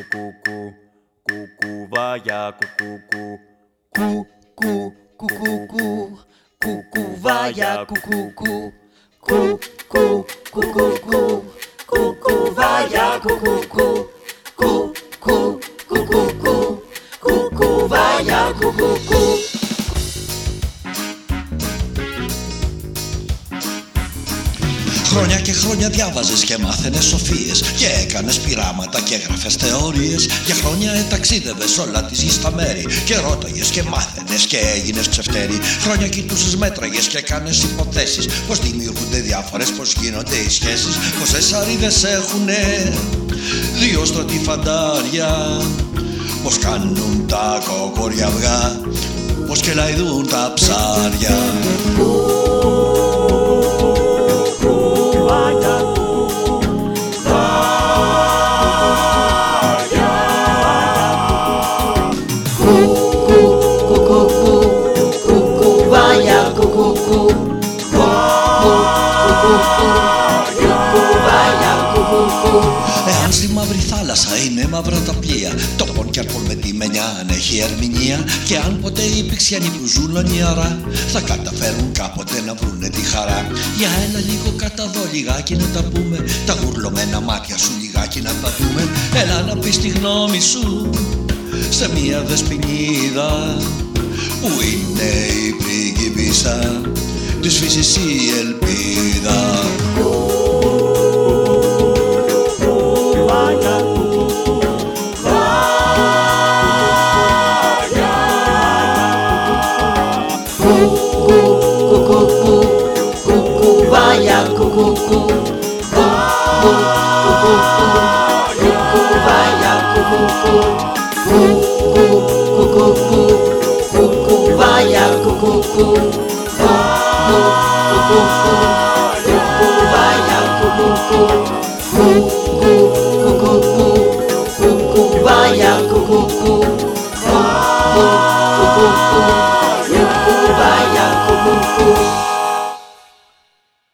κουκού, κουκουβάγια κουκουκού, κουκουβάγια κουκουκού, κουκουβάγια κουκουκού, κουκουβάγια κουκουκού. Χρόνια και χρόνια διάβαζες και μάθαινες σοφίες και έκανες πειράματα και έγραφες θεωρίες. Για χρόνια ταξίδευες όλα της γης τα μέρη και ρώταγες και μάθαινες και έγινες ξεφτέρι. Χρόνια κοιτούσες, μέτραγες και έκανες υποθέσεις πως δημιουργούνται διάφορες, πως γίνονται οι σχέσεις, πόσες αρίδες έχουνε δύο στρατιφαντάρια, πως κάνουν τα κοκόρια αυγά, πως κελαϊδούν τα ψάρια. Εάν στη μαύρη θάλασσα είναι μαύρα τα πλοία, το πον κι αρπον με τη μενιά αν έχει ερμηνεία, και αν ποτέ οι πηξιανοί που ζουν ονειαρά θα καταφέρουν κάποτε να βρουνε τη χαρά. Για έλα λίγο κατά δω λιγάκι να τα πούμε, τα γουρλωμένα μάτια σου λιγάκι να τα δούμε. Έλα να πεις τη γνώμη σου σε μια δεσποινίδα που είναι η πριγκίπισσα της φύσης η ελπίδα. Κουκουβάγια κουκουκού, κουκουβάγια κουκουκού, κουκουβάγια κουκουκού, κουκουβάγια κουκουκού.